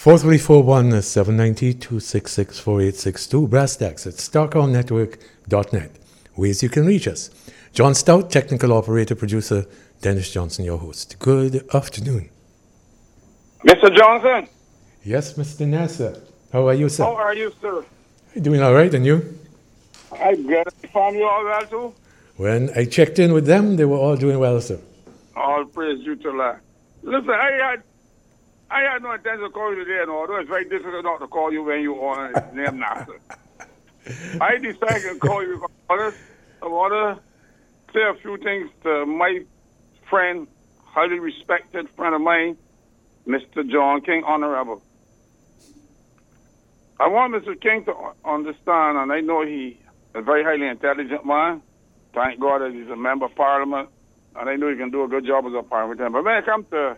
434-790-266-4862, Brastax at StarCommNetwork.net. Ways you can reach us. John Stout, technical operator, producer, Dennis Johnson, your host. Good afternoon. Mr. Johnson. Yes, Mr. Nasser. How are you, sir? How are you, sir? Doing all right, and you? I'm good. Found you all well, too? When I checked in with them, they were all doing well, sir. All praise you to Allah. Listen, I had no intention to call you today, and although it's very difficult not to call you when you are named Nasser. I decided to call you because I want to say a few things to my friend, highly respected friend of mine, Mr. John King, Honorable. I want Mr. King to understand, and I know he's a very highly intelligent man. Thank God that he's a member of Parliament, and I know he can do a good job as a parliamentarian. But when it comes to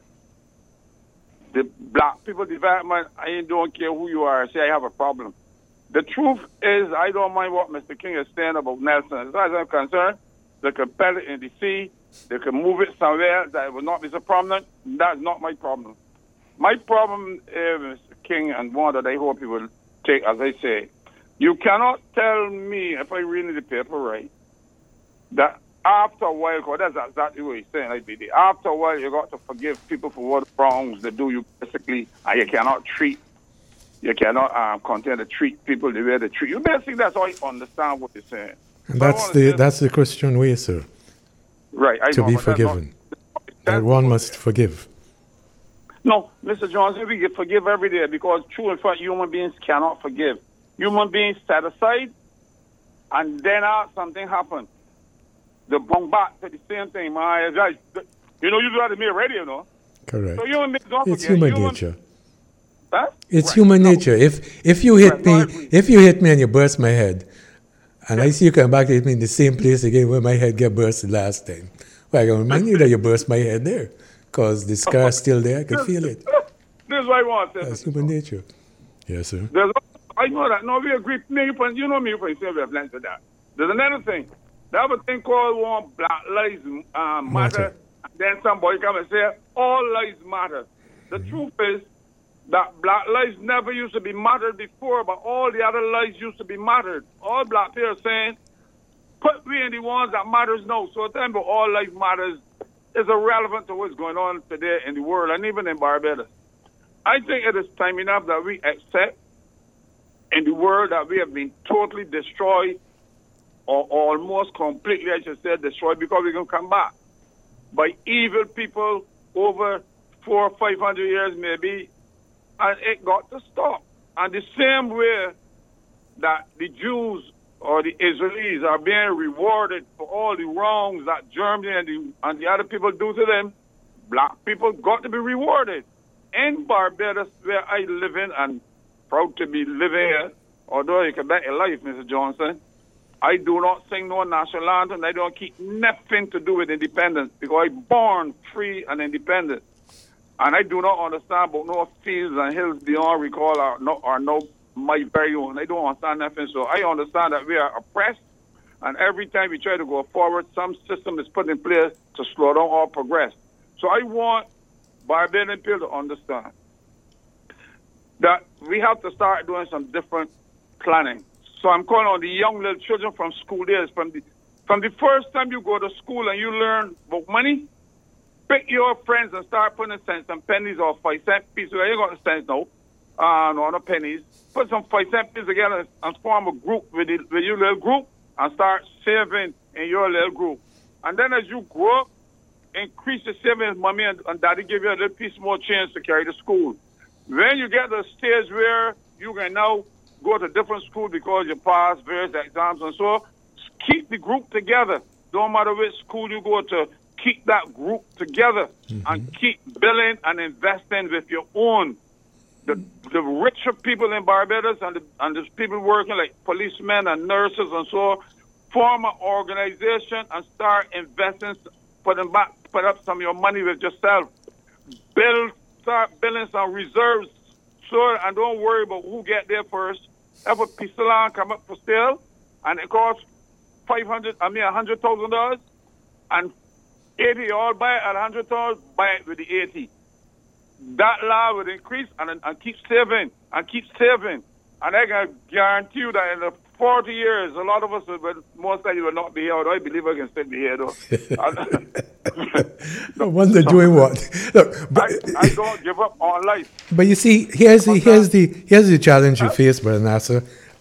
the black people development, I don't care who you are. I say I have a problem. The truth is, I don't mind what Mr. King is saying about Nelson. As far as I'm concerned, they can put it in the sea. They can move it somewhere that it will not be so prominent. That's not my problem. My problem is, Mr. King, and one that I hope you will take, as I say, you cannot tell me, if I read the paper right, that after a while, because that's exactly what he's saying, after a while, you got to forgive people for what wrongs they do you basically, and you cannot continue to treat people the way they treat you. Basically, that's all I understand what he's saying. And that's the Christian way, sir. Right. To be forgiven. That one must forgive. No, Mr. Johnson, we forgive every day because true and fact, human beings cannot forgive. Human beings set aside, and then something happens. They bring back to the same thing, man. You know, you do that to me already, you know. Correct. So human beings don't it's forget. Human nature. Huh? It's human nature. If you hit me and you burst my head, and I see you come back to hit me in the same place again where my head get burst the last time, well, I can remind you that you burst my head there, because the scar is still there. I can feel it. This is what I want to say. That's human nature. Yes, sir. I know that. No, we agree. You know me, you can say we have learned to that. There's another thing. They have a thing called one Black Lives Matter. And then somebody come and say, all lives matter. The truth is that black lives never used to be mattered before, but all the other lives used to be mattered. All black people are saying, put me in the ones that matters now. So then, but all life matters is irrelevant to what's going on today in the world and even in Barbados. I think it is time enough that we accept in the world that we have been totally destroyed, or almost completely, I should say, destroyed, because we can come back by evil people over 400 or 500 years maybe, and it got to stop. And the same way that the Jews or the Israelis are being rewarded for all the wrongs that Germany and the other people do to them, black people got to be rewarded. In Barbados, where I live in and proud to be living here, although you can bet your life, Mr. Johnson, I do not sing no national anthem. I don't keep nothing to do with independence because I'm born free and independent. And I do not understand about no fields and hills beyond recall are no my very own. I don't understand nothing. So I understand that we are oppressed, and every time we try to go forward, some system is put in place to slow down our progress. So I want Barbadian people to understand that we have to start doing some different planning. So I'm calling on the young little children from school days, from the first time you go to school and you learn about money, pick your friends and start putting cents and pennies or 5-cent pieces. You ain't got the cents no pennies. Put some 5-cent pieces together and form a group with your little group and start saving in your little group. And then as you grow up, increase the savings, mommy and daddy give you a little piece more chance to carry to school. When you get to a stage where you can now go to different school because you pass various exams and so, keep the group together. Don't matter which school you go to, keep that group together and keep building and investing with your own. The richer people in Barbados and the people working like policemen and nurses and so, form an organization and start investing, put up some of your money with yourself. Start building some reserves, so, and don't worry about who get there first. Have a piece of land come up for sale, and it costs $100,000, and 80, all buy it at $100,000, buy it with the 80. that law would increase and keep saving and keep saving. And I can guarantee you that in the 40 years, a lot of us will most likely will not be here. Although I believe I can still be here, though. I wonder doing what? Look, but, I don't give up on life. But you see, here's the challenge you face, Brother Nasser.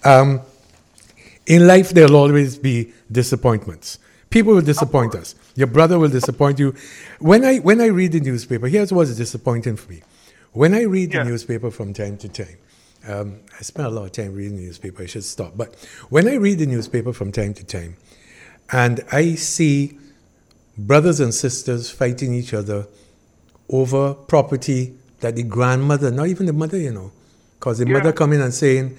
In life, there'll always be disappointments. People will disappoint us. Your brother will disappoint you. When I read the newspaper, here's what's disappointing for me. When I read the newspaper from time to time, I spend a lot of time reading the newspaper. I should stop. But when I read the newspaper from time to time, and I see brothers and sisters fighting each other over property that the grandmother, not even the mother, because the mother come in and saying,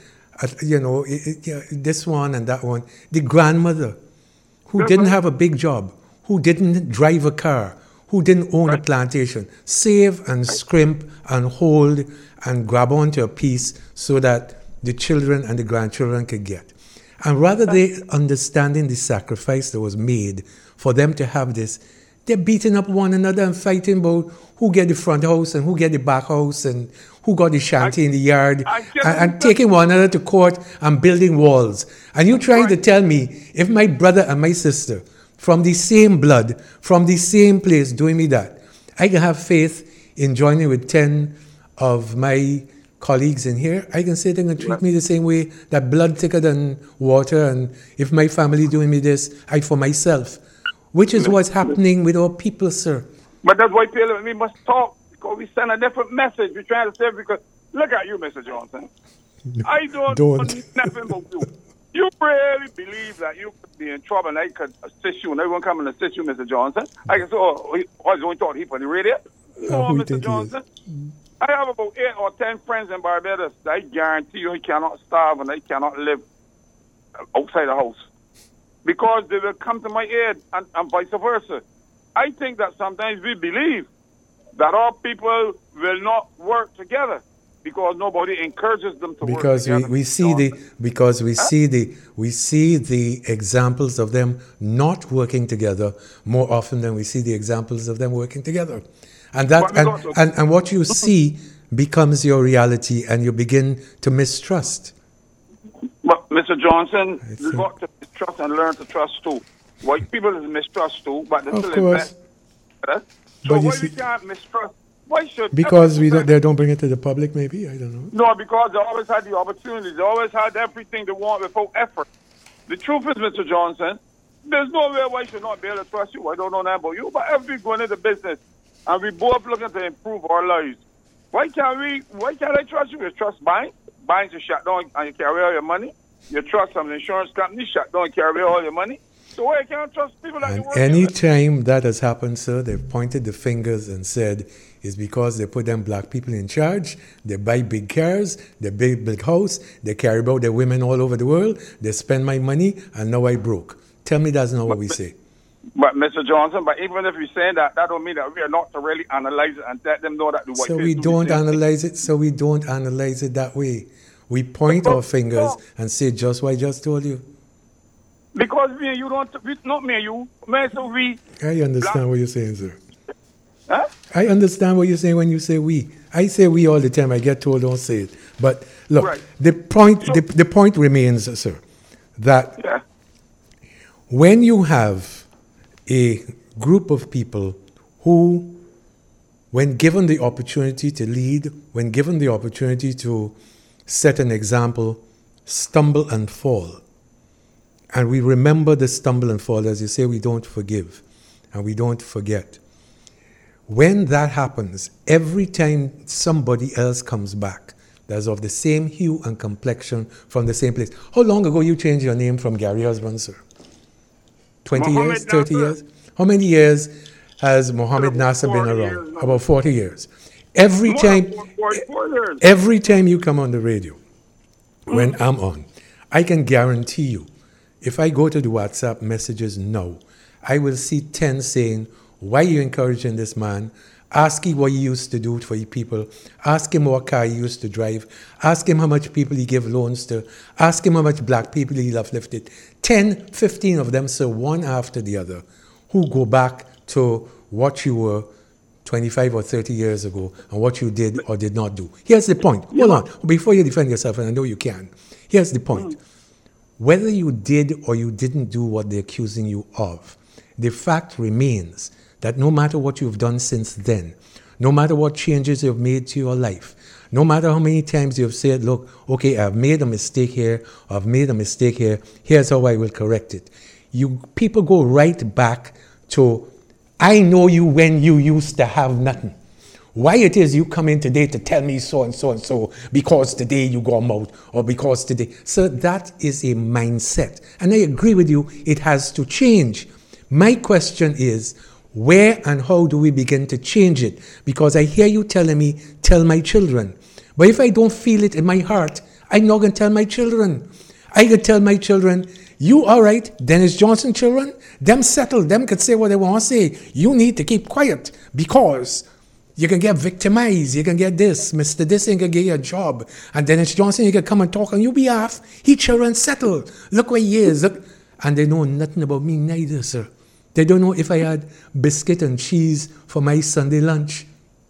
this one and that one. The grandmother, who didn't have a big job, who didn't drive a car, who didn't own a plantation, save and scrimp and hold and grab onto a piece so that the children and the grandchildren could get. And rather they understanding the sacrifice that was made for them to have this, they're beating up one another and fighting about who get the front house and who get the back house and who got the shanty in the yard and taking one another to court and building walls. And you trying to tell me if my brother and my sister from the same blood, from the same place doing me that, I can have faith in joining with 10 of my colleagues in here. I can say they're going to treat me the same way, that blood thicker than water, and if my family doing me this, I for myself. Which is what's happening with our people, sir. But that's why we must talk, because we send a different message. We're trying to say, because look at you, Mr. Johnson. I don't know nothing about you. You really believe that you could be in trouble and I could assist you and everyone come and assist you, Mr. Johnson? I can say, he's only talking on the radio. No, Mr. Johnson. I have about 8 or 10 friends in Barbados that I guarantee you he cannot starve and they cannot live outside the house, because they will come to my aid and vice versa. I think that sometimes we believe that our people will not work together because nobody encourages them to work together. Because we see the examples of them not working together more often than we see the examples of them working together. And and what you see becomes your reality, and you begin to mistrust. But Mr. Johnson, you've got to mistrust and learn to trust too. White people is mistrust too, but they still invest. So but why we can't mistrust? Why should? Because they don't bring it to the public, maybe? I don't know. No, because they always had the opportunity. They always had everything they want without effort. The truth is, Mr. Johnson, there's no way why I should not be able to trust you. I don't know that about you, but if we go into business and we both looking to improve our lives, why can't I trust you? You trust banks to shut down and you carry all your money. You trust some insurance company, shut down and carry all your money. So why can't trust people that you work with? Any time that has happened, sir, they've pointed the fingers and said it's because they put them black people in charge. They buy big cars, they build big house, they carry about their women all over the world, they spend my money, and now I broke. Tell me that's not what we say. But Mr. Johnson, but even if we say that, that don't mean that we are not to really analyze it and let them know that the white So we don't analyze it. So we don't analyze it that way. We point our fingers and say just what I just told you. Because me and you don't, not me and you, so we. I understand what you're saying, sir. Huh? I understand what you're saying when you say we. I say we all the time. I get told don't say it. But look, the point remains, sir, that when you have a group of people who, when given the opportunity to lead, when given the opportunity to set an example, stumble and fall. And we remember the stumble and fall. As you say, we don't forgive and we don't forget. When that happens, every time somebody else comes back that's of the same hue and complexion from the same place. How long ago you changed your name from Gary Husband, sir? 20 years? 30 years? How many years has Mohammed Nasser been around? About 40 years. Every time you come on the radio, when I'm on, I can guarantee you, if I go to the WhatsApp messages now, I will see 10 saying, why are you encouraging this man? Ask him what he used to do for you people. Ask him what car he used to drive. Ask him how much people he gave loans to. Ask him how much black people he uplifted. 10, 15 of them, so one after the other, who go back to what you were 25 or 30 years ago and what you did or did not do. Here's the point. Hold on. Before you defend yourself, and I know you can, here's the point. Whether you did or you didn't do what they're accusing you of, the fact remains that no matter what you've done since then, no matter what changes you've made to your life, no matter how many times you've said, look, okay, I've made a mistake here, I've made a mistake here, here's how I will correct it. People go right back to, I know you when you used to have nothing. Why it is you come in today to tell me so and so and so because today you go out or because today. So that is a mindset. And I agree with you, it has to change. My question is, where and how do we begin to change it? Because I hear you telling me, tell my children. But if I don't feel it in my heart, I'm not going to tell my children. I could tell my children, you all right, Dennis Johnson children, them settle, them could say what they want to say. You need to keep quiet because you can get victimized, you can get this, Mr. This ain't gonna get you a job. And Dennis Johnson, you can come and talk on your behalf. He children settle. Look where he is. Look. And they know nothing about me neither, sir. They don't know if I had biscuit and cheese for my Sunday lunch.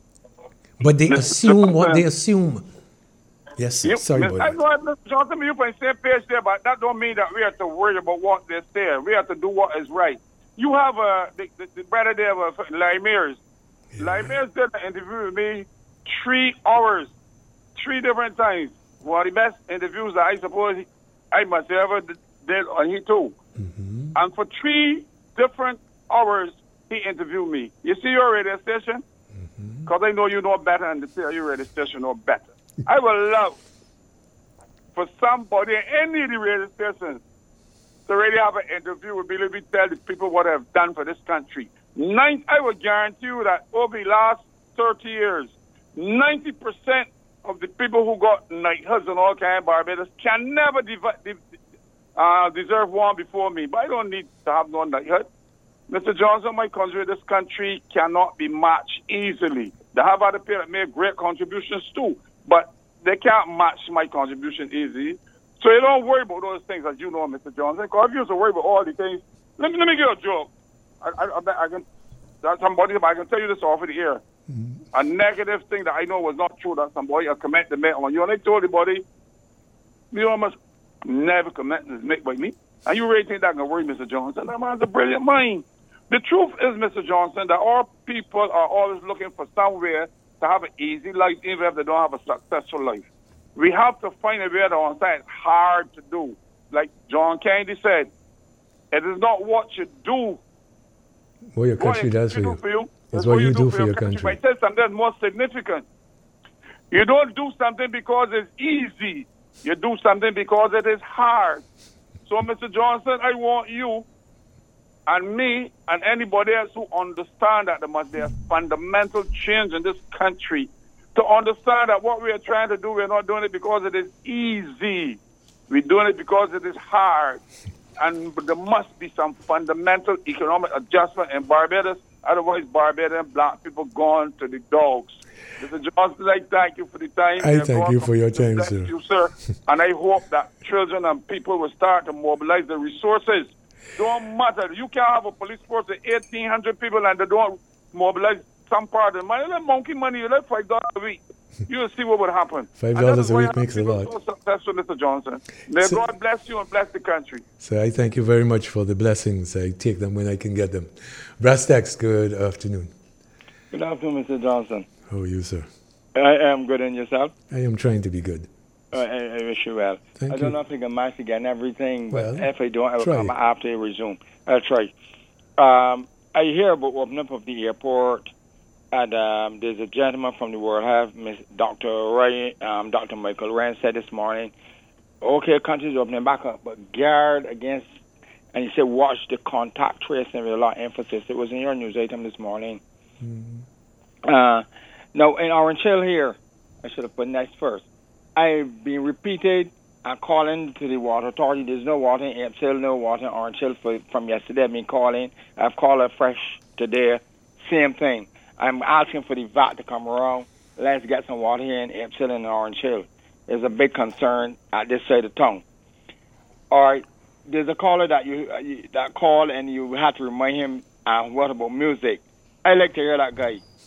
But they assume what they assume. Yes, sir. Sorry about that. I know, Mr. Johnson, you're on the same page there, but that don't mean that we have to worry about what they're saying. We have to do what is right. You have the brother there, Larry Mears. Yeah. Larry Mears did an interview with me 3 hours, 3 different times. One of the best interviews that I suppose I must have ever did on he too. Mm-hmm. And for 3 different hours, he interviewed me. You see your radio station? Because I know you know better and the your radio station know better. I would love for somebody, any of the radio stations, to really have an interview with me. Let me tell the people what I've done for this country. I would guarantee you that over the last 30 years, 90% of the people who got knighthoods and all kinds of Barbados can never deserve one before me. But I don't need to have no knighthood. Mr. Johnson, my country, this country cannot be matched easily. They have other people that make great contributions too, but they can't match my contribution easily. So you don't worry about those things, as you know, Mr. Johnson. Because if you used to worry about all the things, let me give you a joke. I can tell you this off of the air. Mm-hmm. A negative thing that I know was not true that somebody comment to make on you. And I told the body, you almost never comment to make by me. And you really think that can worry Mr. Johnson? That man's a brilliant mind. The truth is, Mr. Johnson, that all people are always looking for somewhere to have an easy life, even if they don't have a successful life. We have to find a way to understand it's hard to do. Like John Kennedy said, it is not what you do. What your country does for you. It's what you do for your country. But I tell something more significant. You don't do something because it's easy. You do something because it is hard. So, Mr. Johnson, I want you and me and anybody else who understand that there must be a fundamental change in this country to understand that what we are trying to do, we're not doing it because it is easy. We're doing it because it is hard. And there must be some fundamental economic adjustment in Barbados. Otherwise, Barbadian black people gone to the dogs. Mr. Johnson, I thank you for the time. I thank you for your time, sir. Thank you, sir. And I hope that children and people will start to mobilize the resources. Don't matter. You can have a police force of 1,800 people and they don't mobilize some part of the money. Let monkey money, you let $5 a week. You will see what would happen. $5 a week makes a lot. So successful, Mr. Johnson. May God bless you and bless the country. So I thank you very much for the blessings. I take them when I can get them. Brastax, good afternoon. Good afternoon, Mr. Johnson. How are you, sir? I am good, and yourself? I am trying to be good. I wish you well. Thank you. I don't know if I can match again everything, but well, if I don't, I will try. come after you resume. I'll try. I hear about opening up of the airport, and there's a gentleman from the World Health, Dr. Dr. Michael Ryan said this morning, okay, countries opening back up, but guard against, and he said watch the contact tracing with a lot of emphasis. It was in your news item this morning. Mm-hmm. Now, in Orange Hill here, I should have put next first. I've been repeated. I'm calling to the water authority. There's no water in Apes Hill, no water in Orange Hill from yesterday. I've been calling. I've called afresh today. Same thing. I'm asking for the VAT to come around. Let's get some water here in Apes Hill and Orange Hill. There's a big concern at this side of town. All right. There's a caller that called and you had to remind him, what about music? I like to hear that guy.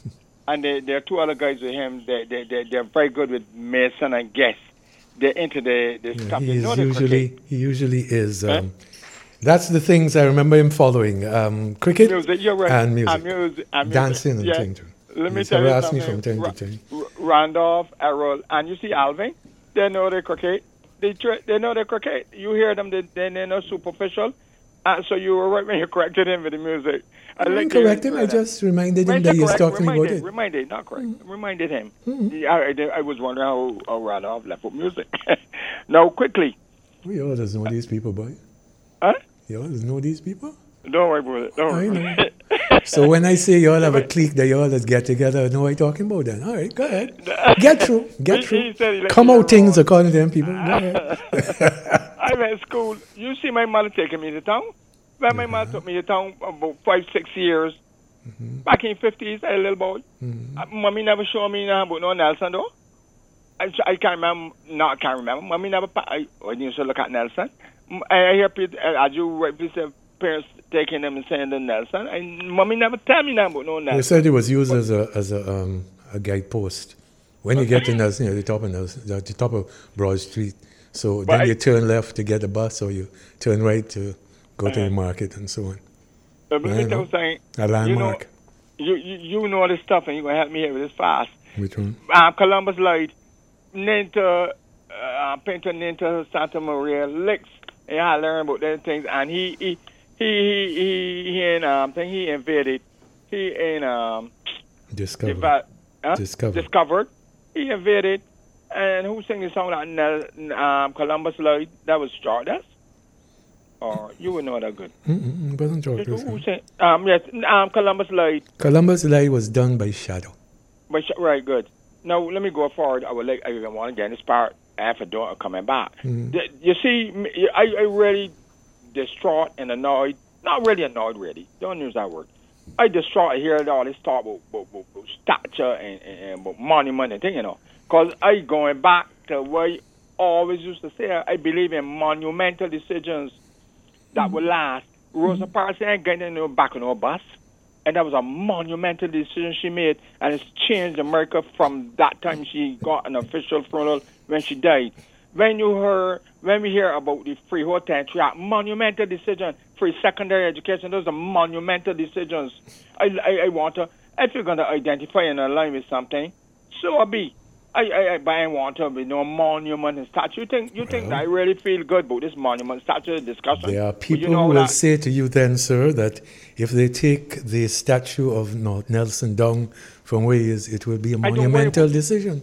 and there are two other guys with him. They're very good with Mason and Guess. They're into the stuff. They know the cricket. He usually is. That's the things I remember him following. Cricket music, you're right. and music. And Dancing yeah. and things. Let me He tell you harassed me something. from time to time. Randolph, Errol, and you see Alvin, they know the cricket. They know the cricket. You hear them, they know superficial. So you were right when you corrected him with the music. I didn't correct him. I just reminded him that he's talking about it. Reminded, not correct. Reminded him. Mm-hmm. I was wondering how Randolph left with music. Now, quickly. We always know these people, boy. Huh? You always know these people? Don't worry about it. Don't worry. I know. So when I say you all have a clique that you all just get together, I know what I'm talking about then. All right, go ahead. Get through. Come out things according to them people. Go ahead. I went to school. You see my mother taking me to town. When my mother took me to town about 5-6 years. Back in 50s, I was a little boy. Mommy never showed me nothing about no Nelson though. I can't remember. No, I can't remember. Mommy never. I used to look at Nelson. I hear people, as you rightly said, parents taking them and saying the Nelson. And Mommy never tell me nothing about no Nelson. They said it was used as a guidepost. When you get to Nelson, you're at the top of Nelson, at the top of Broad Street. So then you turn left to get the bus, or you turn right to go to the market and so on. But saying, a landmark. You know this stuff, and you're going to help me here with this fast. Which one? Columbus Light, Ninta, Pinto Ninta, Santa Maria, Licks. And I learned about those things, and he invaded. Discovered. He invaded. And who sang the song that Columbus Light? That was Stardust? Or you would know that good. It wasn't Stardust. Who sang? Yes, Columbus Light. Columbus Light was done by Shadow. Right, good. Now, let me go forward. I want to get inspired after coming back. You see, I really distraught and annoyed. Not really annoyed, really. Don't use that word. I distraught to hear all this talk about statue and about monument and thing, you know. Because I going back to what I always used to say, I believe in monumental decisions that will last. Rosa Parks ain't getting back on her bus. And that was a monumental decision she made. And it's changed America from that time she got an official funeral when she died. When we hear about the free hotel, monumental decision, free secondary education, those are monumental decisions. I want to, if you're going to identify and align with something, so be. I want to be no monument and statue. You think that I really feel good about this monument statue discussion? There are people who will say to you then, sir, that if they take the statue of Nelson down from where he is, it will be a monumental decision.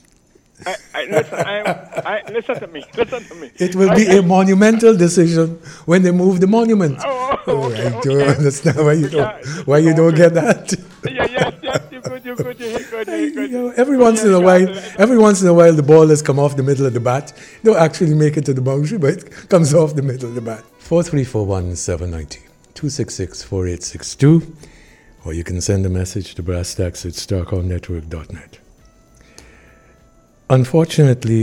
Listen to me. It will be a monumental decision when they move the monument. Okay, I don't understand why you don't get that. Yes, you're good. Every once in a while, the ball has come off the middle of the bat. Don't actually make it to the boundary, but it comes off the middle of the bat. 4341790, 266-4862, or you can send a message to brasstacks@starcomnetwork.net. Unfortunately,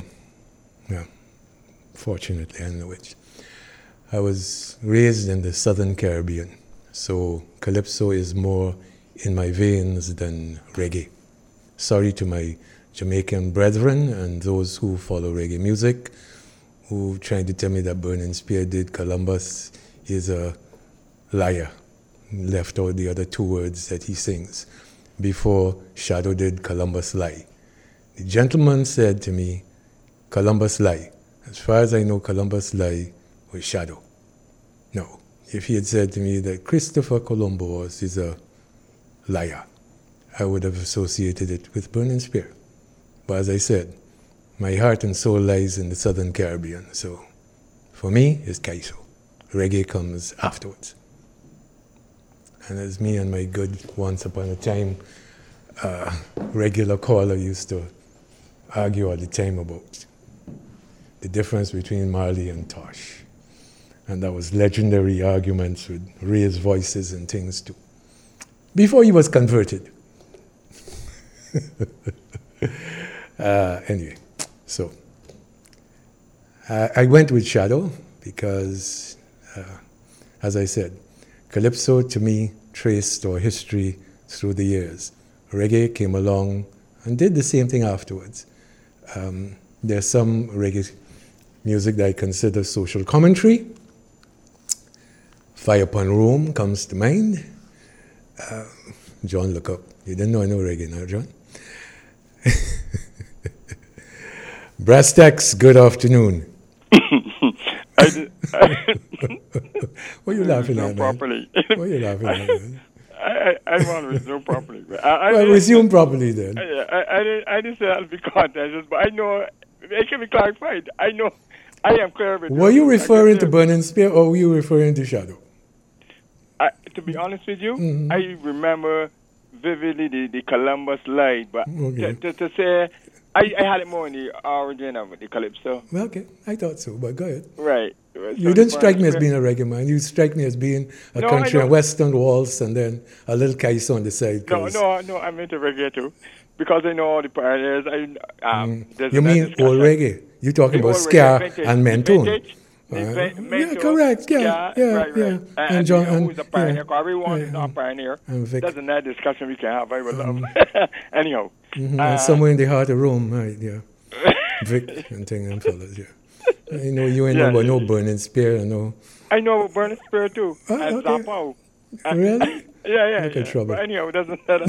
fortunately, I don't know which, I was raised in the Southern Caribbean, so calypso is more in my veins than reggae. Sorry to my Jamaican brethren and those who follow reggae music, who tried to tell me that Burning Spear did Columbus is a liar. Left out the other two words that he sings before Shadow did Columbus Lie. The gentleman said to me, Columbus Lie. As far as I know, Columbus Lie was Shadow. No. If he had said to me that Christopher Columbus is a liar, I would have associated it with Burning Spear. But as I said, my heart and soul lies in the Southern Caribbean, so for me, it's Kaiso. Reggae comes afterwards. And as me and my good once upon a time regular caller used to argue all the time about the difference between Marley and Tosh. And that was legendary arguments with raised voices and things too. Before he was converted. Anyway, so I went with Shadow because, as I said, Calypso to me traced our history through the years. reggae came along and did the same thing afterwards. There's some reggae music that I consider social commentary. Fire Upon Rome comes to mind. John, look up. You didn't know I know reggae now, John? Brass Tacks, good afternoon. What are you laughing at, man? Properly. What are you laughing at, man? I want to resume properly. Well, resume properly then. I didn't say that to be contentious, but I know it can be clarified. I know I am clear with Were you referring to Burning Spear or were you referring to Shadow? To be honest with you, I remember vividly the Columbus light, but to say I had it more in the origin of the Calypso. Well, okay, I thought so, but go ahead. Right. You didn't strike me as being a reggae man. You strike me as being a country and western waltz and then a little kais on the side. No, I'm into reggae too. Because I know all the pioneers. You mean old reggae? You're talking about ska and mentone. Yeah, correct. Yeah. Right. And John, who's a pioneer? Because everyone is not a pioneer. That's another discussion we can have. I would love. Anyhow. And somewhere in the heart of Rome, right? Yeah. Vic and thing and fellas. Yeah. I know you ain't know about no Burning Spear. I know Burning Spear too. And Zappo. Really? Yeah. Look at trouble. But anyhow, it doesn't matter.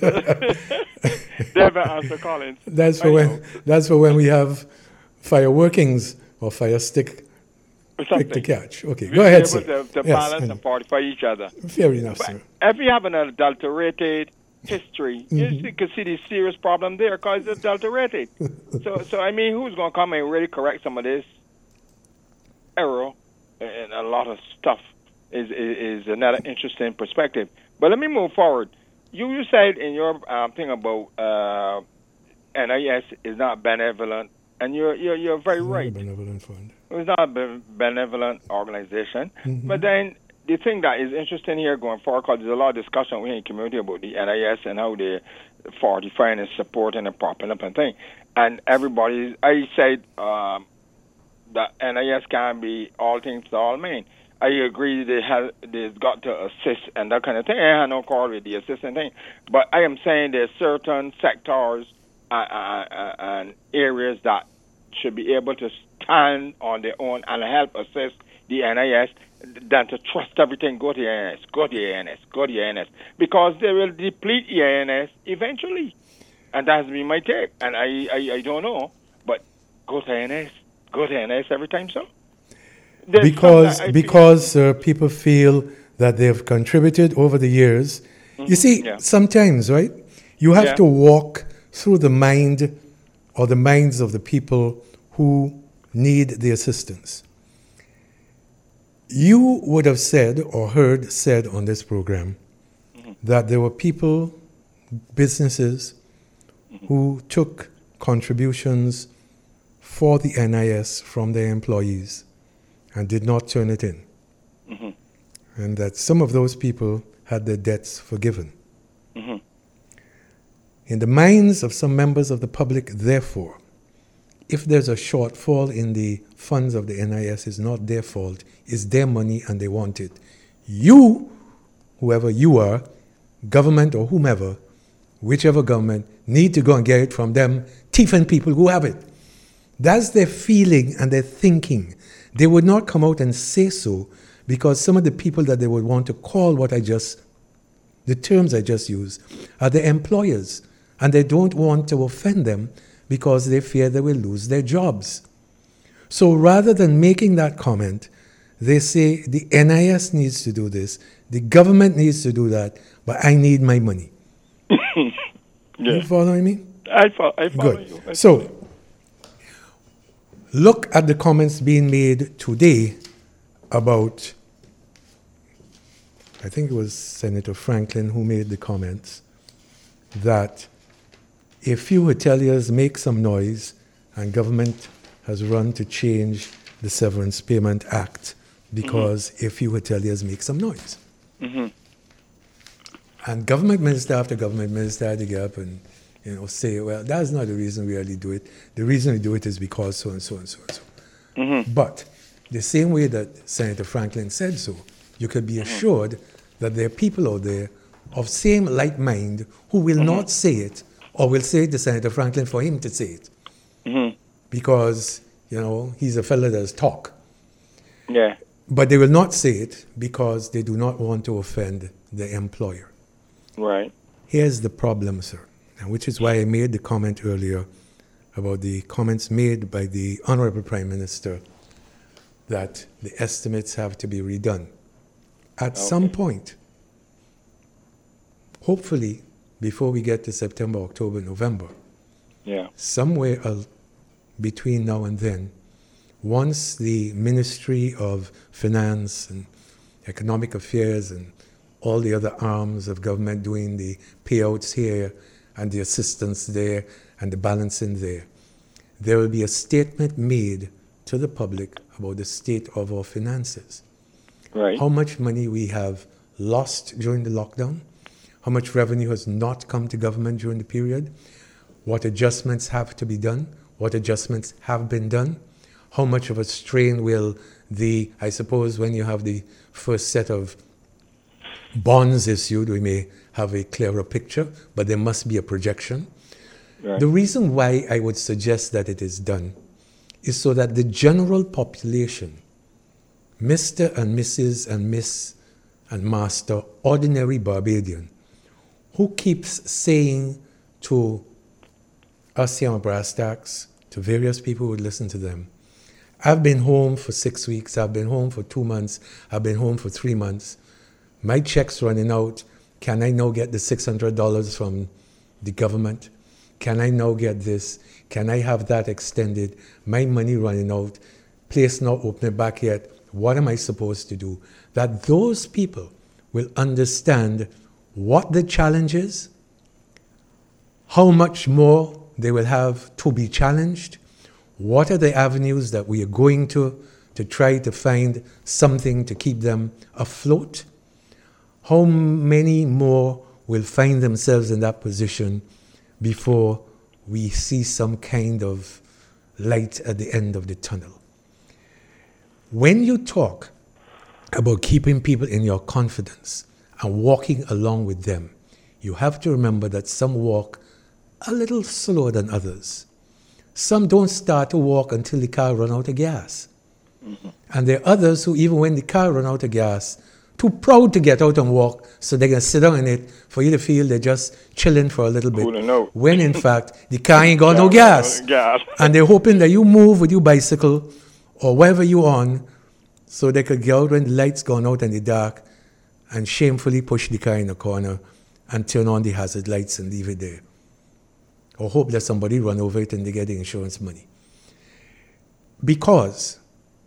Never answer Collins. That's for when we have fireworkings or fire stick to catch. Okay, go ahead, sir. To balance and fortify each other. Fair enough, sir. If you have an adulterated history, you can see the serious problem there because it's adulterated. so I mean, who's going to come and really correct some of this error and a lot of stuff is another interesting perspective. But let me move forward. You said in your thing about NIS is not benevolent, and you're very right. Benevolent fund. It's not a benevolent organization. But then the thing that is interesting here going forward, because there's a lot of discussion within the community about the NIS and how they're fortifying and supporting and propping up and thing. And everybody, I said that NIS can't be all things to all men. I agree they've got to assist and that kind of thing. I have no quarrel with the assistant thing. But I am saying there's certain sectors and areas that should be able to stand on their own and help assist the NIS than to trust everything, go to the INS, because they will deplete the INS eventually. And that has been my take. And I don't know, but go to INS every time so. Because people feel that they've contributed over the years. You see, sometimes, right, you have to walk through the mind or the minds of the people who need the assistance. You would have said or heard said on this program that there were people, businesses, who took contributions for the NIS from their employees and did not turn it in. And that some of those people had their debts forgiven. In the minds of some members of the public, therefore, if there's a shortfall in the funds of the NIS, it's not their fault, it's their money and they want it. You, whoever you are, government or whomever, whichever government, need to go and get it from them thieving people who have it. That's their feeling and their thinking. They would not come out and say so because some of the people that they would want to call the terms I just used, are the employers. And they don't want to offend them because they fear they will lose their jobs. So rather than making that comment, they say the NIS needs to do this, the government needs to do that, but I need my money. You following me? I follow Good. you. So, look at the comments being made today about, I think it was Senator Franklin who made the comments, that a few hoteliers make some noise and government has run to change the Severance Payment Act because a few hoteliers make some noise. And government minister after government minister had to get up and say, well, that's not the reason we really do it. The reason we do it is because so and so and so and so. But the same way that Senator Franklin said so, you could be assured that there are people out there of same like mind who will not say it, or will say it to Senator Franklin for him to say it. Because, he's a fella that does talk. Yeah. But they will not say it because they do not want to offend the employer. Right. Here's the problem, sir, and which is why I made the comment earlier about the comments made by the Honorable Prime Minister that the estimates have to be redone. At some point, hopefully before we get to September, October, November, somewhere between now and then, once the Ministry of Finance and Economic Affairs and all the other arms of government doing the payouts here and the assistance there and the balancing there will be a statement made to the public about the state of our finances. Right. How much money we have lost during the lockdown, how much revenue has not come to government during the period, what adjustments have to be done, what adjustments have been done, how much of a strain will I suppose when you have the first set of bonds issued, we may have a clearer picture, but there must be a projection. Right. The reason why I would suggest that it is done is so that the general population, Mr. and Mrs. and Miss and Master, ordinary Barbadian, who keeps saying to us here on Brass Tacks, to various people who would listen to them, I've been home for 6 weeks, I've been home for 2 months, I've been home for 3 months, my check's running out, can I now get the $600 from the government? Can I now get this? Can I have that extended? My money running out, place not opening back yet, what am I supposed to do? That those people will understand what the challenge is, how much more they will have to be challenged, what are the avenues that we are going to try to find something to keep them afloat, how many more will find themselves in that position before we see some kind of light at the end of the tunnel. When you talk about keeping people in your confidence and walking along with them, you have to remember that some walk a little slower than others. Some don't start to walk until the car runs out of gas. And there are others who, even when the car runs out of gas, too proud to get out and walk, so they can sit down in it for you to feel they're just chilling for a little bit. When in fact, the car ain't got no gas. And they're hoping that you move with your bicycle or wherever you're on, so they could get out when the light's gone out in the dark and shamefully push the car in the corner and turn on the hazard lights and leave it there. Or hope that somebody run over it and they get the insurance money. Because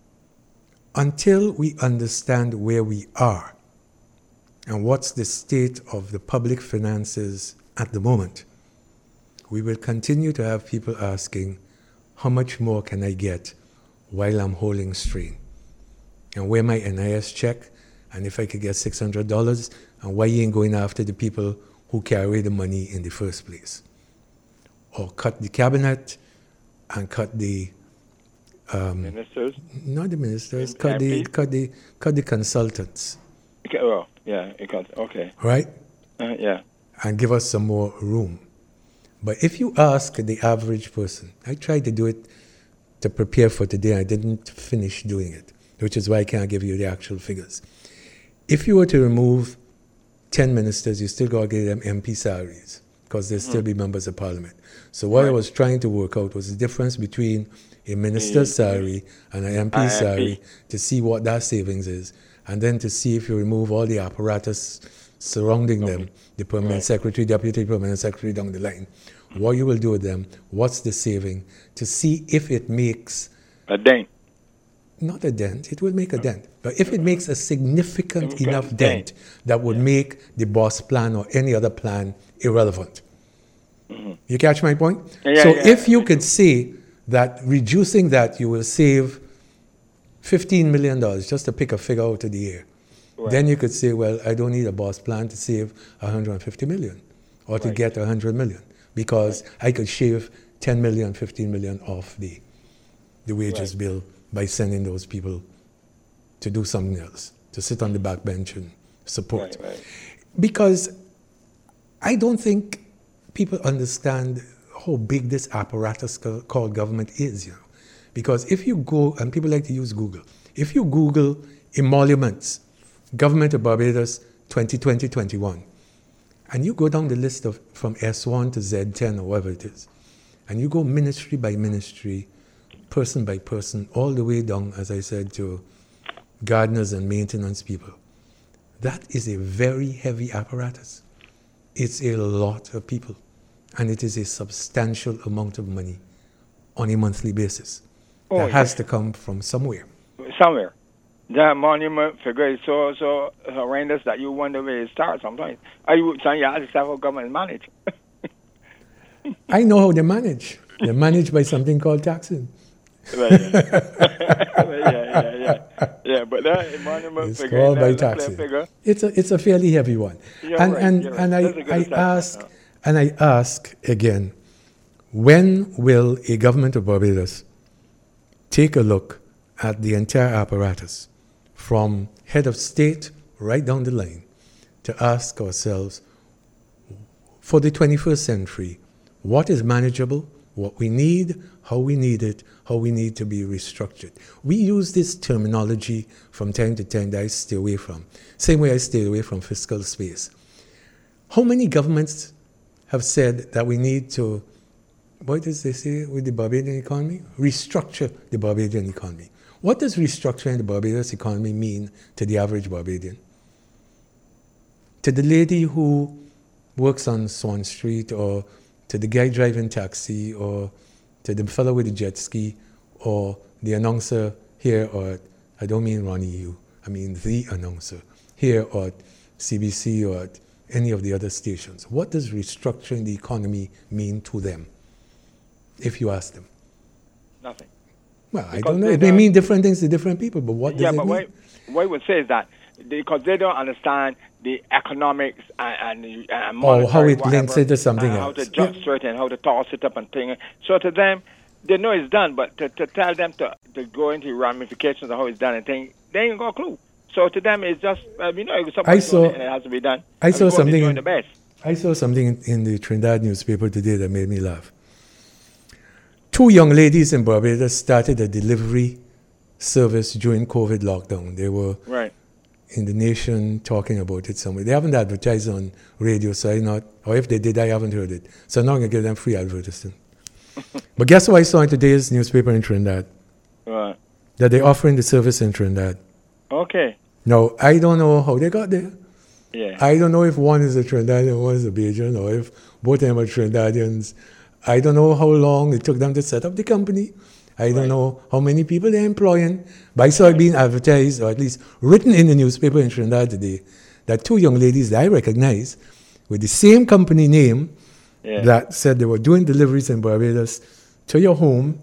until we understand where we are and what's the state of the public finances at the moment, we will continue to have people asking, how much more can I get while I'm holding strain? And where my NIS check, and if I could get $600, and why you ain't going after the people who carry the money in the first place? Or cut the cabinet and cut the ministers? Not the ministers, cut the consultants. Okay, well, yeah, okay. Right? Yeah. And give us some more room. But if you ask the average person, I tried to do it to prepare for today, I didn't finish doing it, which is why I can't give you the actual figures. If you were to remove 10 ministers, you still got to give them MP salaries, because they'll still be members of parliament. So what I was trying to work out was the difference between a minister's salary and an MP salary to see what that savings is, and then to see if you remove all the apparatus surrounding them, the permanent secretary, deputy permanent secretary down the line, what you will do with them, what's the saving, to see if it makes a dent. Not a dent, it will make a dent. But if it makes a significant enough dent that would make the BOSS plan or any other plan irrelevant. You catch my point? If you could say that reducing that you will save $15 million, just to pick a figure out of the air, then you could say, well, I don't need a BOSS plan to save $150 million or to get $100 million, because I could shave $10 million, $15 million off the wages bill by sending those people to do something else, to sit on the back bench and support. Because I don't think people understand how big this apparatus called government is, you know. Because if you go, and people like to use Google, if you Google emoluments, Government of Barbados 2020-21, and you go down the list of from S1 to Z10 or whatever it is, and you go ministry by ministry, person by person, all the way down, as I said, to gardeners and maintenance people, that is a very heavy apparatus. It's a lot of people, and it is a substantial amount of money on a monthly basis. That has to come from somewhere. Somewhere. The monument figure is so horrendous that you wonder where it starts sometimes. You ask yourself how government manage. I know how they manage. They're managed by something called taxing. Right. Yeah, but that monument it's figure, called by taxing. It's a fairly heavy one. And I ask again, when will a government of Barbados take a look at the entire apparatus, from head of state right down the line, to ask ourselves, for the 21st century, what is manageable, what we need, how we need it, how we need to be restructured. We use this terminology from time to time that I stay away from. Same way I stay away from fiscal space. How many governments have said that we need to, what does they say with the Barbadian economy? Restructure the Barbadian economy. What does restructuring the Barbados economy mean to the average Barbadian? To the lady who works on Swan Street, or to the guy driving taxi, or to the fellow with the jet ski, or the announcer here, or I don't mean Ronnie Yu, I mean the announcer here, or CBC, or any of the other stations. What does restructuring the economy mean to them, if you ask them? Nothing. Well, I don't know. It may mean different things to different people, but what does it mean? What I would say is that because they don't understand the economics and monetary, how it links into something else. How to juxtapose it and how to toss it up and thing. So to them, they know it's done, but to tell them to go into ramifications of how it's done and thing, they ain't got a clue. So to them, it's just, somebody's doing it and it has to be done. I saw something in the Trinidad newspaper today that made me laugh. 2 young ladies in Barbados started a delivery service during COVID lockdown. They were in the Nation talking about it somewhere. They haven't advertised on radio, so or if they did, I haven't heard it. So I'm not going to give them free advertising. But guess what I saw in today's newspaper in Trinidad? What? That they're offering the service in Trinidad. Okay. Now, I don't know how they got there. Yeah. I don't know if one is a Trinidadian, one is a Bajan, or if both of them are Trinidadians. I don't know how long it took them to set up the company. I don't know how many people they're employing. But I saw it being advertised, or at least written in the newspaper in Trinidad today, that 2 young ladies that I recognize with the same company name that said they were doing deliveries in Barbados to your home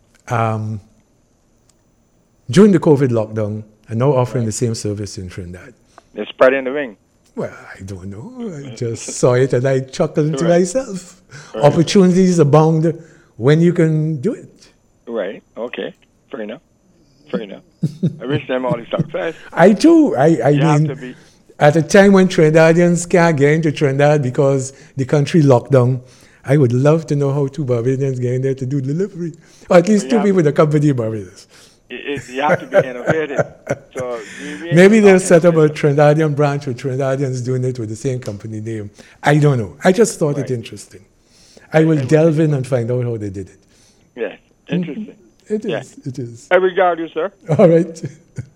during the COVID lockdown, and now offering the same service in Trinidad. They're spreading the wing. Well, I don't know. I just saw it and I chuckled to myself. Opportunities abound when you can do it. Right. Okay. Fair enough. I wish them all the success. I do. I mean, at a time when Trinidadians can't get into Trinidad because the country locked down, I would love to know how 2 Barbadians get in there to do delivery. Or at least 2 people that accompany Barbados. You have to be innovative. So maybe they'll set up a Trinidadian branch with Trinidadians doing it with the same company name. I don't know. I just thought it interesting. I will delve in and find out how they did it. Yes, interesting. It is. I regard you, sir. All right.